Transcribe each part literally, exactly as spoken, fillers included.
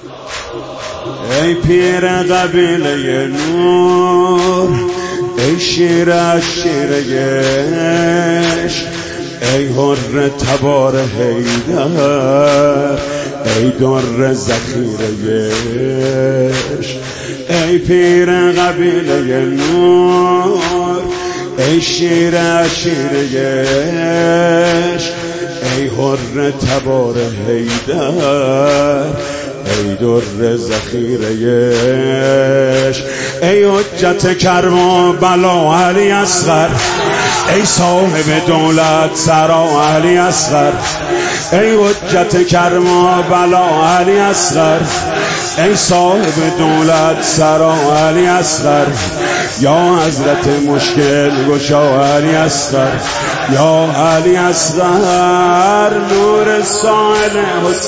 ای پیر قبیله نور، ای شیر از شیرش، ای حر تبار حیدر، ای در ذخیرهش. ای پیر قبیله نور، ای شیر از شیرش، ای حر تبار حیدر، ای در ذخیرهش. ای حجت کربلا علی اصغر، ای صاحب دولت سرا علی اصغر، ای حجت کربلا علی اصغر، ای صاحب دولت سرا علی اصغر. یا حضرت مشکل گشا علی اصغر، یا علی اصغر. نور سائل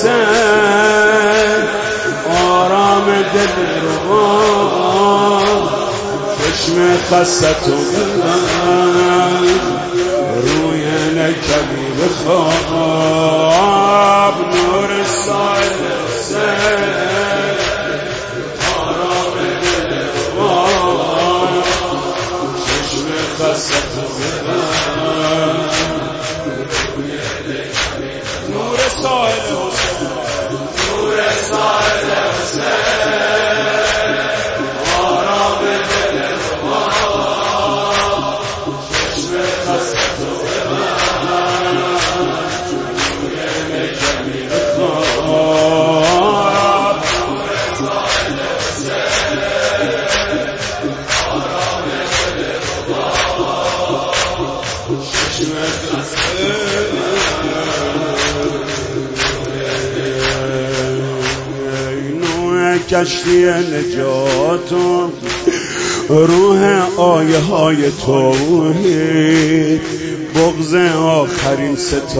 حسین، آرام دل روان، چشم خست و دلم روی نکبیر خواب. نور سائل حسین، آرام دل روان، چشم خست و دلم روی نکبیر. نور سائل حسین، نور سائل حسین، آرام دل روان، چشم خست و دلم روی نکبیر خواب. نور سائل حسین، آرام دل روان، چشم خست و کشتی نجاتم، روح آیه های توحید، بغض آخرین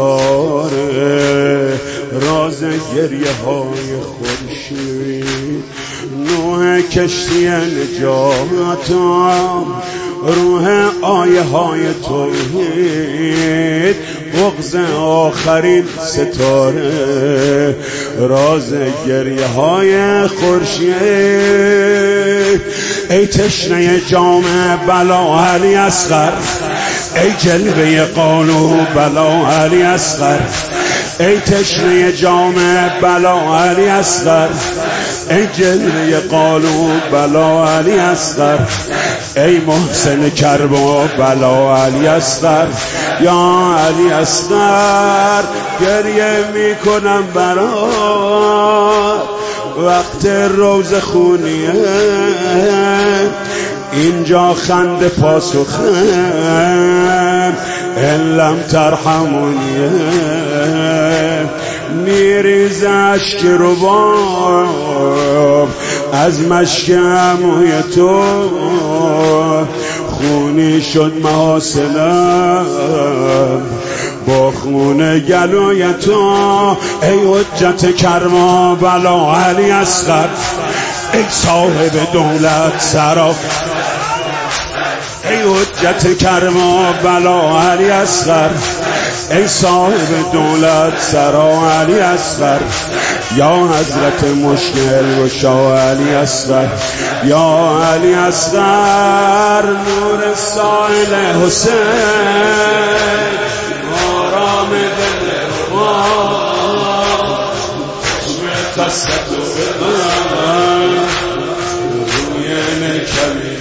ستاره، راز گریه های خورشید. نوح کشتی نجاتم، روح آیه های توحید، بغض آخرین ستاره، راز گریه های خورشید. ای تشنه جام بلا علی اصغر، ای جلوه قالو بلا علی اصغر، ای تشنه جام بلا علی اصغر، ای جلوه قالو بلا علی اصغر، ای محسن کربلا بلا علی اصغر. یا علی اصغر، گریه میکنم برات وقت روز خونیه، اینجا خنده پاسخم ان لم ترحمونیه. میریز اشک رو باب از مشک عموی تو، خونی شد محاسنم با خون گلوی تو. ای حجت کربلا علی اصغر، ای صاحب دولت سرا، ای حجت کربلا علی اصغر، ای صاحب دولت سرا علی اصغر. یا حضرت مشکل گشا علی اصغر، یا علی اصغر. نور سائل حسین، آرام دل روان، چشم خست و دلم روی نکبیر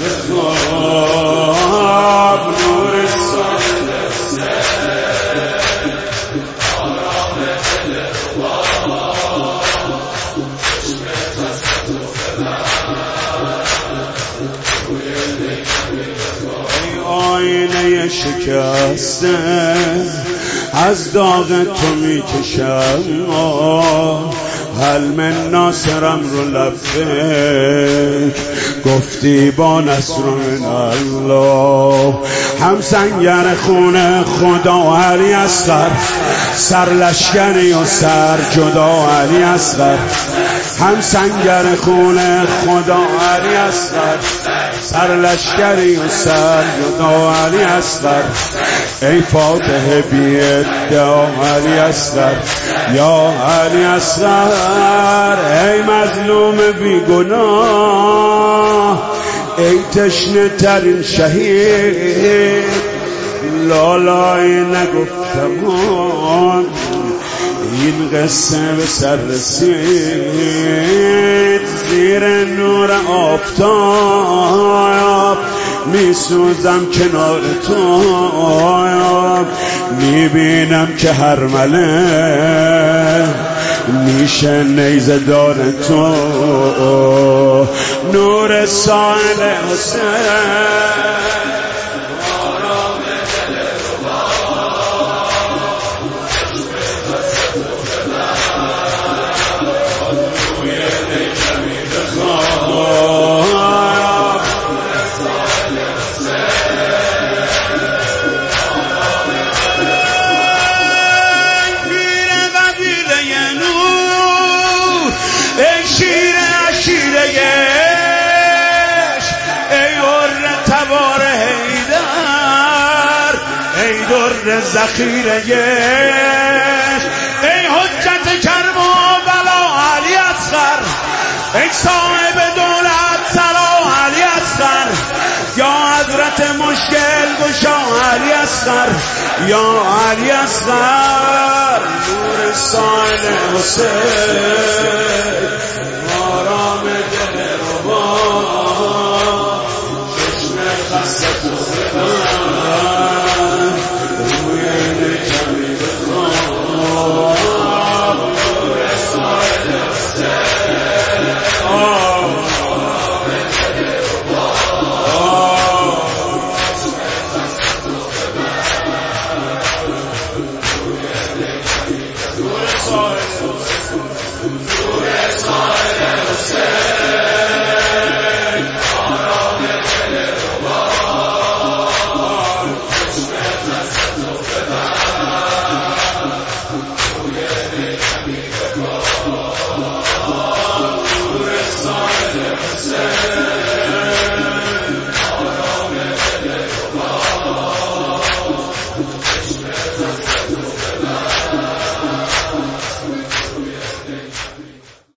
خواب. نور سائل حسین، آرام دل روان، چشم خست و دلم روی نکبیر خواب. ای آینه شکسته، از داغ تو می کشم هل من ناصرم رو لبک، گفتی با نصر من الله. هم سنگر خون خدا علی اصغر، سر لشکری و سر جدا علی اصغر. هم سنگر خون خدا علی اصغر، سر لشکری و سر جدا علی اصغر. ای فاتح بی ادعا علی اصغر، یا علی اصغر. ای مظلوم مظلوم بیگناه، ای تشنه ترین شهید، لالای نگفتم این قصه به سر رسید. زیر نور آفتاب می سوزم کنار تو، می بینم که هر مله میشه نیزه دار تو. نور ساحل حسین ذخیره، ای حجت کرم و بلا علی اصغر، ای صاحب دولت سلا علی اصغر، یا حضرت مشکل گشا علی اصغر، یا علی اصغر. نور ساحل حسین